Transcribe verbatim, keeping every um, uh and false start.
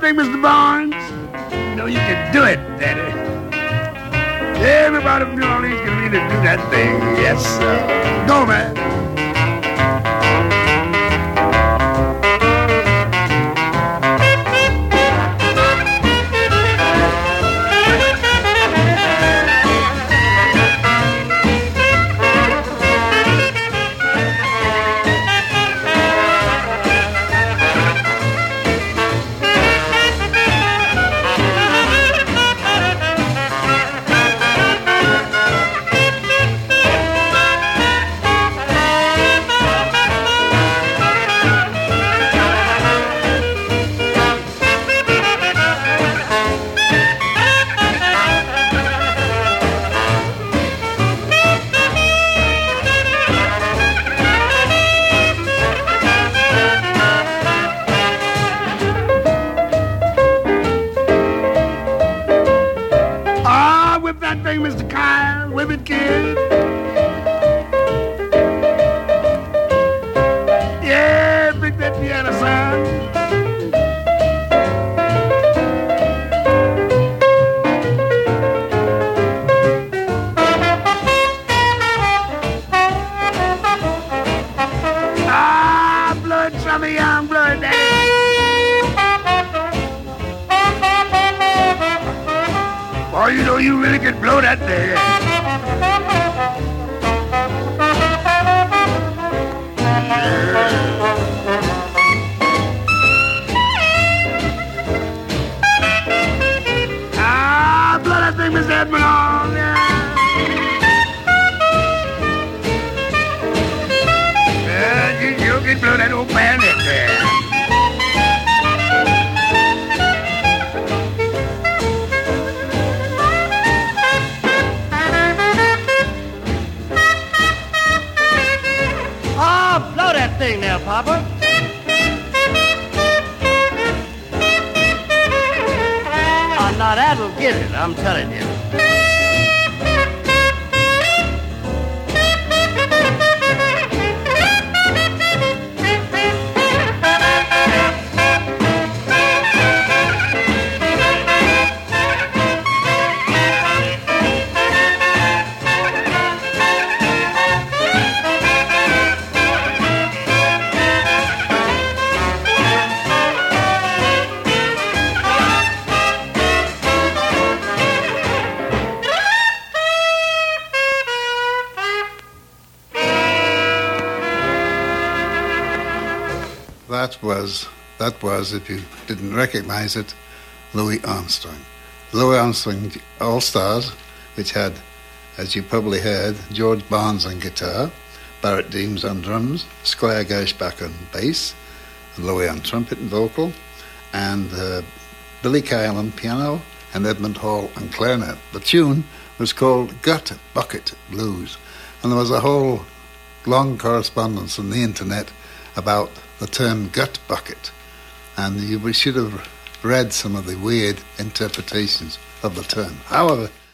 thing, Mister Barnes? You know you can do it, Daddy. Everybody from New Orleans can really do that thing. Yes, sir. Go, man. Mister Kyle, whip it, kid. Yeah, pick that piano sound. Ah, blood, some young blood, daddy. Oh, you know you really can blow that thing. Ah, blow that thing, Mister Edmond. Oh, yeah. Yeah, you, you can blow that old bandit there. Thing now, Papa. Oh, now that'll get it, I'm telling you. That was, that was, if you didn't recognize it, Louis Armstrong. Louis Armstrong All-Stars, which had, as you probably heard, George Barnes on guitar, Barrett Deems on drums, Squire Gershbach on bass, and Louis on trumpet and vocal, and uh, Billy Kyle on piano, and Edmund Hall on clarinet. The tune was called Gut Bucket Blues, and there was a whole long correspondence on the internet about the term gut bucket, and you we should have read some of the weird interpretations of the term. However,